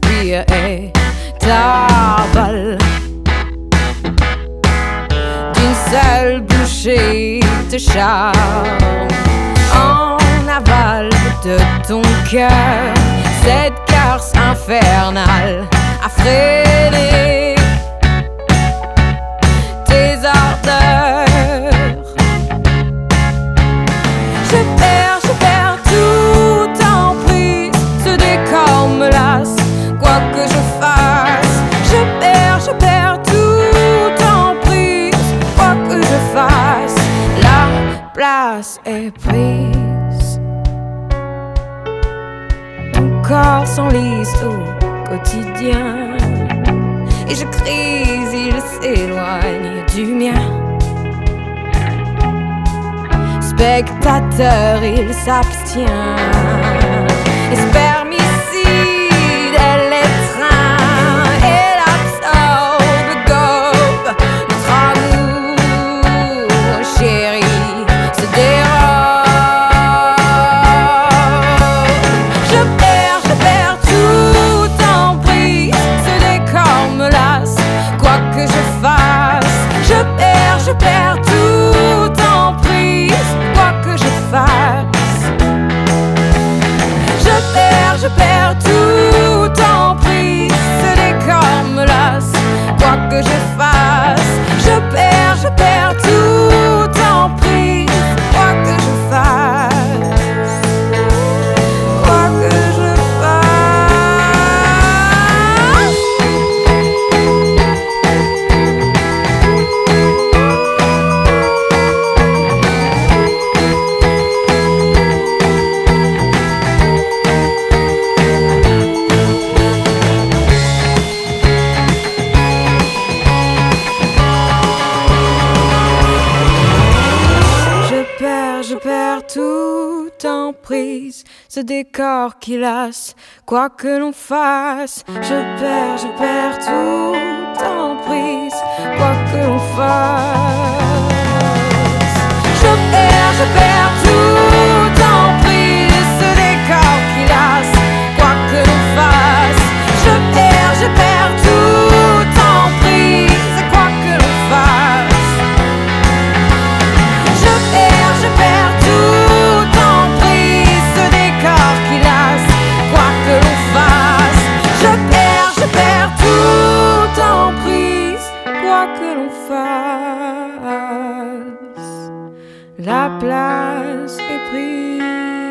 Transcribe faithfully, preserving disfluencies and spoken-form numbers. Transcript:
respire et t'avale. D'une seule bouchée te charme en aval de ton cœur. Cette curse infernale a freiné tes ardeurs. Je perds, je perds tout en prise. Ce décor me lasse, quoi que je fasse. Je perds, je perds tout en prise, quoi que je fasse. La place est prise. Ton corps s'enlise au quotidien et je crie, il s'éloigne du mien. Spectateur, il s'abstient. Et spermicide, elle les trains et l'absorbe, gobe. Notre amour, chéri, se dérobe. Je perds, je perds tout en prise. Ce décor me lasse, quoi que je fasse. Je perds, je perds tout en prise, quoi que je fasse. Je perds, je perds tout en prise. Ce décor me lasse, quoi que je fasse. Je perds, je perds tout en prise, quoi que je fasse. Quoi que je Je perds tout en prise, ce décor qui lasse, quoi que l'on fasse. Je perds, je perds tout en prise, quoi que l'on fasse. Je perds, je perds tout en prise, ce décor qui lasse, quoi que l'on fasse. Je perds, je perds tout en prise, quoi que l'on fasse. Je perds, je perds tout en prise, ce décor qui lasse, quoi que l'on fasse. Je perds, je perds tout en prise, quoi que l'on fasse. La place est prise.